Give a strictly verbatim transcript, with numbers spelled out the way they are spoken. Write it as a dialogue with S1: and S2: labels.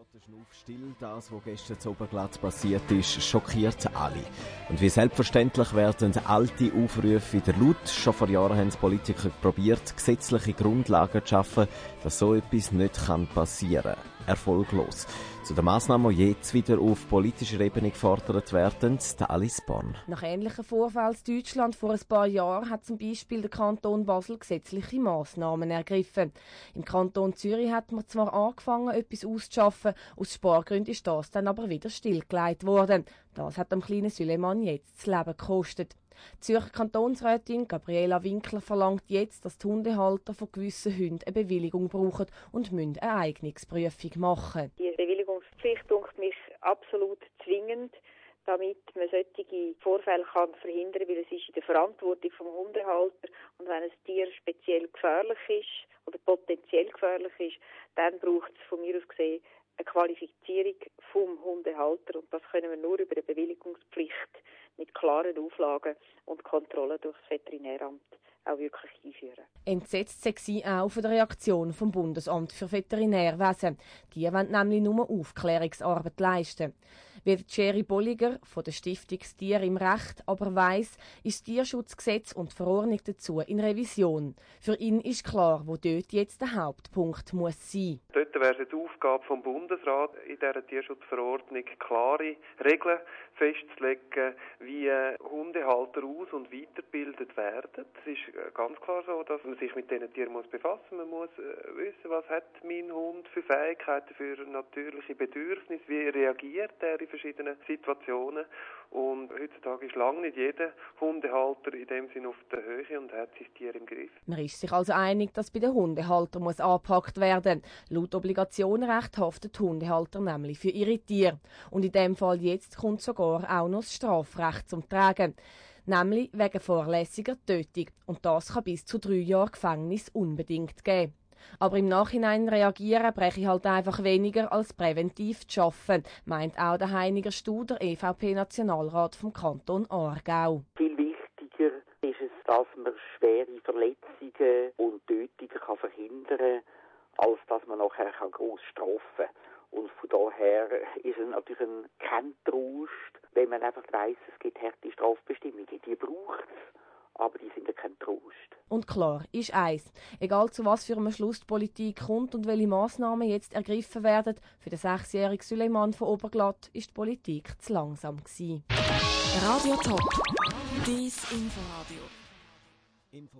S1: der Schnuff still. Das, was gestern zu Oberglatt passiert ist, schockiert alle. Und wie selbstverständlich werden alte Aufrufe wieder laut. Schon vor Jahren haben Politiker probiert, gesetzliche Grundlagen zu schaffen, dass so etwas nicht passieren kann. Erfolglos. Zu den Massnahmen, die jetzt wieder auf politischer Ebene gefordert werden, der Alice Born.
S2: Nach ähnlichen Vorfällen in Deutschland vor ein paar Jahren hat zum Beispiel der Kanton Basel gesetzliche Massnahmen ergriffen. Im Kanton Zürich hat man zwar angefangen, etwas auszuschaffen, aus Spargründen ist das dann aber wieder stillgelegt worden. Das hat dem kleinen Süleyman jetzt das Leben gekostet. Die Zürcher Kantonsrätin Gabriela Winkler verlangt jetzt, dass die Hundehalter von gewissen Hunden eine Bewilligung brauchen und müssen eine Eignungsprüfung machen.
S3: Die Bewilligungspflicht dünkt mich absolut zwingend, damit man solche Vorfälle kann verhindern kann, weil es ist in der Verantwortung vom Hundehalter. Und wenn ein Tier speziell gefährlich ist oder potenziell gefährlich ist, dann braucht es von mir aus gesehen eine Qualifizierung vom Hundehalter. Und das können wir nur über eine Bewilligungspflicht mit klaren Auflagen und Kontrollen durch das Veterinäramt auch wirklich einführen.
S2: Entsetzt sei sie auch von der Reaktion vom Bundesamt für Veterinärwesen. Die wollen nämlich nur Aufklärungsarbeit leisten. Wie Jerry Bolliger von der Stiftung Tier im Recht aber weiss, ist das Tierschutzgesetz und die Verordnung dazu in Revision. Für ihn ist klar, wo dort jetzt der Hauptpunkt muss sein.
S4: Dort wäre die Aufgabe vom Bundesrat, in dieser Tierschutzverordnung klare Regeln festzulegen, wie Hundehalter aus- und weitergebildet werden. Es ist ganz klar so, dass man sich mit diesen Tieren muss befassen muss. Man muss wissen, was hat mein Hund für Fähigkeiten, für natürliche Bedürfnisse, wie reagiert er in verschiedenen Situationen. Und heutzutage ist lange nicht jeder Hundehalter in dem Sinne auf der Höhe und hat sein Tier im Griff.
S2: Man ist sich also einig, dass bei den Hundehaltern muss angepackt werden. Laut Obligationenrecht haftet die Hundehalter nämlich für ihre Tiere. Und in dem Fall jetzt kommt sogar auch noch das Strafrecht zum Tragen. Nämlich wegen fahrlässiger Tötung. Und das kann bis zu drei Jahre Gefängnis unbedingt geben. Aber im Nachhinein reagieren breche ich halt einfach weniger als präventiv zu schaffen, meint auch der Heiniger Studer, E V P-Nationalrat vom Kanton Aargau.
S5: Viel wichtiger ist es, dass man schwere Verletzungen und Tötungen kann verhindern kann, als dass man nachher gross strafen kann. Und von daher ist es natürlich ein, kein Trost, wenn man einfach weiss, es gibt harte Strafbestimmungen. Die braucht es, aber die sind ja kein Trost.
S2: Und klar ist eins, egal zu was für einem Schluss die Politik kommt und welche Massnahmen jetzt ergriffen werden, für den sechsjährigen Süleyman von Oberglatt ist die Politik zu langsam gewesen.
S6: Radio Top, dies Inforadio.